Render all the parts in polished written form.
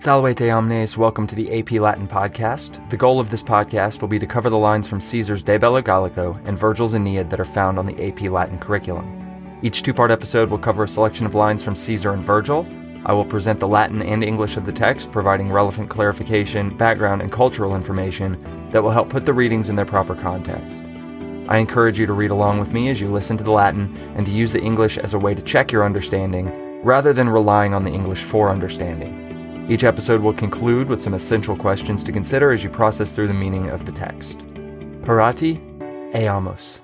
Salvete omnes, welcome to the AP Latin podcast. The goal of this podcast will be to cover the lines from Caesar's De Bello Gallico and Virgil's Aeneid that are found on the AP Latin curriculum. Each two-part episode will cover a selection of lines from Caesar and Virgil. I will present the Latin and English of the text, providing relevant clarification, background, and cultural information that will help put the readings in their proper context. I encourage you to read along with me as you listen to the Latin and to use the English as a way to check your understanding, rather than relying on the English for understanding. Each episode will conclude with some essential questions to consider as you process through the meaning of the text. Parati, eamus.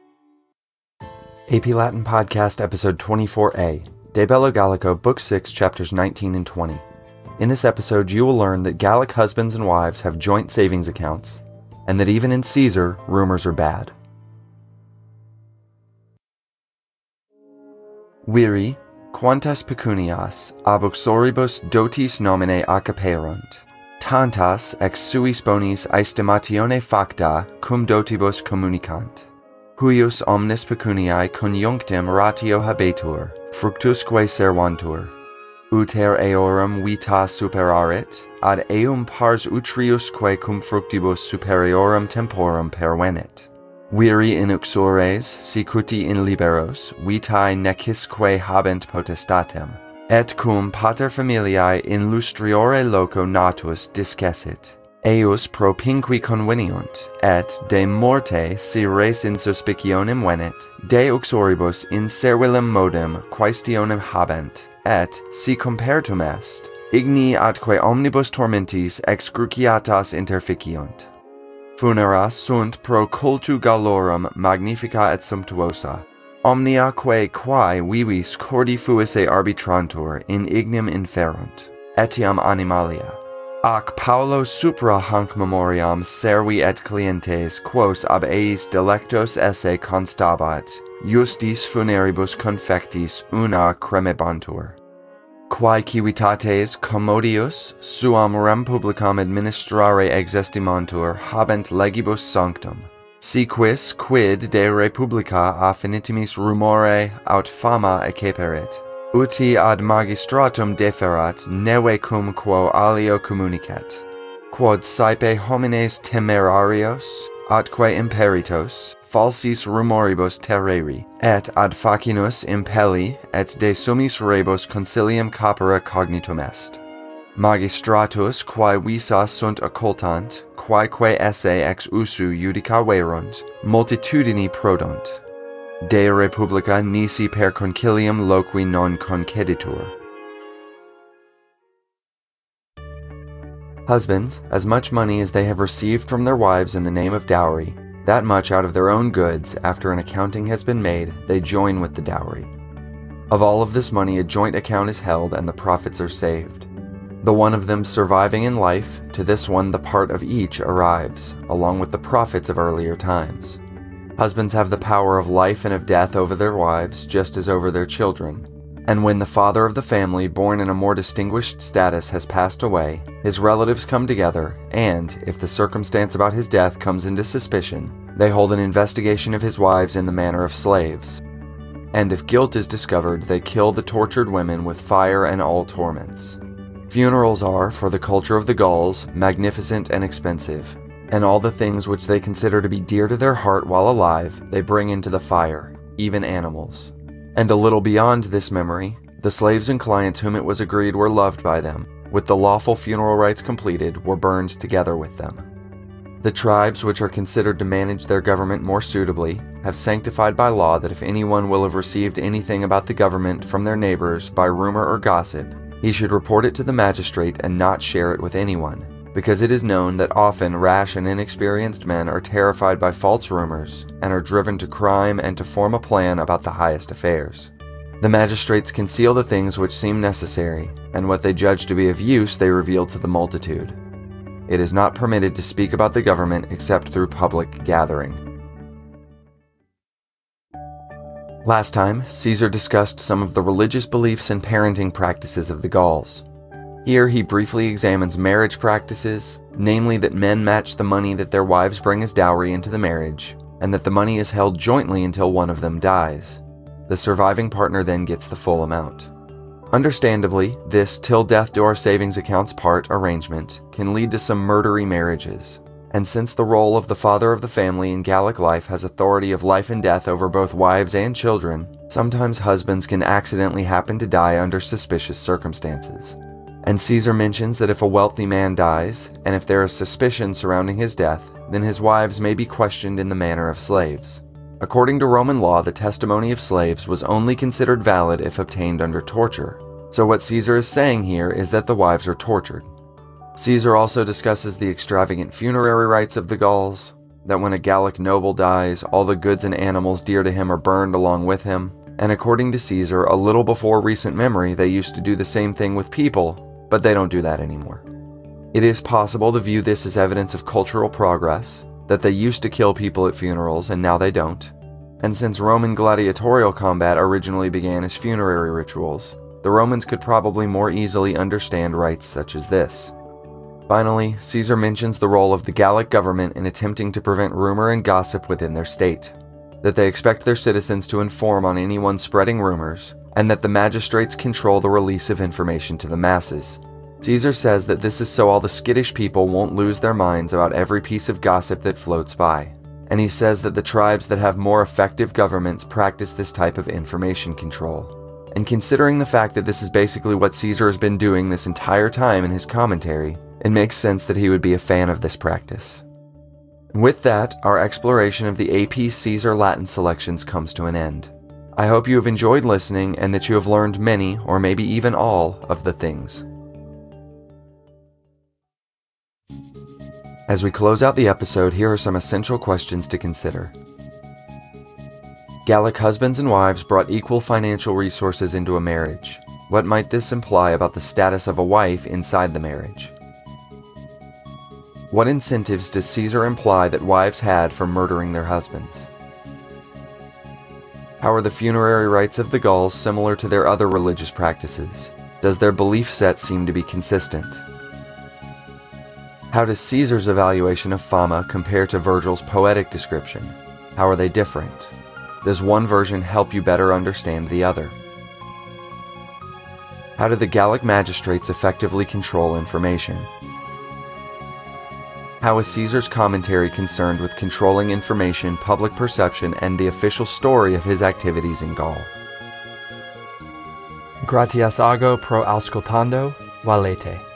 AP Latin Podcast, Episode 24a, De Bello Gallico, Book 6, Chapters 19 and 20. In this episode, you will learn that Gallic husbands and wives have joint savings accounts, and that even in Caesar, rumors are bad. Viri, quantas pecunias ab uxoribus dotis nomine accaperunt, tantas ex suis bonis aestimatione facta cum dotibus communicant. Huius omnis pecuniae conjunctim ratio habetur, fructusque servantur. Uter eorum vita superarit, ad eum pars utriusque cum fructibus superiorum temporum pervenit. Viri in uxores, sicuti in liberos, vitae necisque habent potestatem, et cum pater familiae in lustriore loco natus discessit. Eius propinqui conveniunt, et de morte si res in suspicionem venet, de uxoribus in servilam modem quaestionem habent, et, si compertum est, igni atque omnibus tormentis excruciatas interficiunt. Funera sunt pro cultu Gallorum magnifica et sumptuosa, omnia quae vivis cordi fuisse arbitrantur in ignem inferunt, etiam animalia. Ac Paulo supra hanc memoriam servi et clientes quos ab eis delectos esse constabat, justis funeribus confectis una cremebantur. Quae civitates commodius suam rem publicam administrare exestimantur habent legibus sanctum, si quis quid de republica affinitimis rumore aut fama acceperit, uti ad magistratum deferat neve cum quo alio communicet, quod saepe homines temerarios, atque imperitos, falsis rumoribus terreri, et ad facinus impelli, et de summis rebus consilium capere cognitum est. Magistratus quae visa sunt occultant, quaeque esse ex usu judica verunt, multitudini prodont. De republica nisi per concilium loqui non conceditur. Husbands, as much money as they have received from their wives in the name of dowry, that much out of their own goods, after an accounting has been made, they join with the dowry. Of all of this money a joint account is held, and the profits are saved. The one of them surviving in life, to this one the part of each arrives, along with the profits of earlier times. Husbands have the power of life and of death over their wives, just as over their children. And when the father of the family, born in a more distinguished status, has passed away, his relatives come together, and, if the circumstance about his death comes into suspicion, they hold an investigation of his wives in the manner of slaves. And if guilt is discovered, they kill the tortured women with fire and all torments. Funerals are, for the culture of the Gauls, magnificent and expensive, and all the things which they consider to be dear to their heart while alive, they bring into the fire, even animals. And a little beyond this memory, the slaves and clients whom it was agreed were loved by them, with the lawful funeral rites completed, were burned together with them. The tribes which are considered to manage their government more suitably have sanctified by law that if anyone will have received anything about the government from their neighbors by rumor or gossip, he should report it to the magistrate and not share it with anyone, because it is known that often rash and inexperienced men are terrified by false rumors and are driven to crime and to form a plan about the highest affairs. The magistrates conceal the things which seem necessary, and what they judge to be of use they reveal to the multitude. It is not permitted to speak about the government except through public gathering. Last time, Caesar discussed some of the religious beliefs and parenting practices of the Gauls. Here he briefly examines marriage practices, namely that men match the money that their wives bring as dowry into the marriage, and that the money is held jointly until one of them dies. The surviving partner then gets the full amount. Understandably, this till death do our savings accounts part arrangement can lead to some murdery marriages, and since the role of the father of the family in Gallic life has authority of life and death over both wives and children, sometimes husbands can accidentally happen to die under suspicious circumstances. And Caesar mentions that if a wealthy man dies, and if there is suspicion surrounding his death, then his wives may be questioned in the manner of slaves. According to Roman law, the testimony of slaves was only considered valid if obtained under torture. So what Caesar is saying here is that the wives are tortured. Caesar also discusses the extravagant funerary rites of the Gauls, that when a Gallic noble dies, all the goods and animals dear to him are burned along with him, and according to Caesar, a little before recent memory, they used to do the same thing with people, but they don't do that anymore. It is possible to view this as evidence of cultural progress, that they used to kill people at funerals and now they don't. And since Roman gladiatorial combat originally began as funerary rituals, the Romans could probably more easily understand rites such as this. Finally, Caesar mentions the role of the Gallic government in attempting to prevent rumor and gossip within their state, that they expect their citizens to inform on anyone spreading rumors, and that the magistrates control the release of information to the masses. Caesar says that this is so all the skittish people won't lose their minds about every piece of gossip that floats by, and he says that the tribes that have more effective governments practice this type of information control. And considering the fact that this is basically what Caesar has been doing this entire time in his commentary, it makes sense that he would be a fan of this practice. With that, our exploration of the AP Caesar Latin selections comes to an end. I hope you have enjoyed listening and that you have learned many, or maybe even all, of the things. As we close out the episode, here are some essential questions to consider. Gallic husbands and wives brought equal financial resources into a marriage. What might this imply about the status of a wife inside the marriage? What incentives does Caesar imply that wives had for murdering their husbands? How are the funerary rites of the Gauls similar to their other religious practices? Does their belief set seem to be consistent? How does Caesar's evaluation of Fama compare to Virgil's poetic description? How are they different? Does one version help you better understand the other? How do the Gallic magistrates effectively control information? How is Caesar's commentary concerned with controlling information, public perception, and the official story of his activities in Gaul? Gratias ago pro auscultando, valete.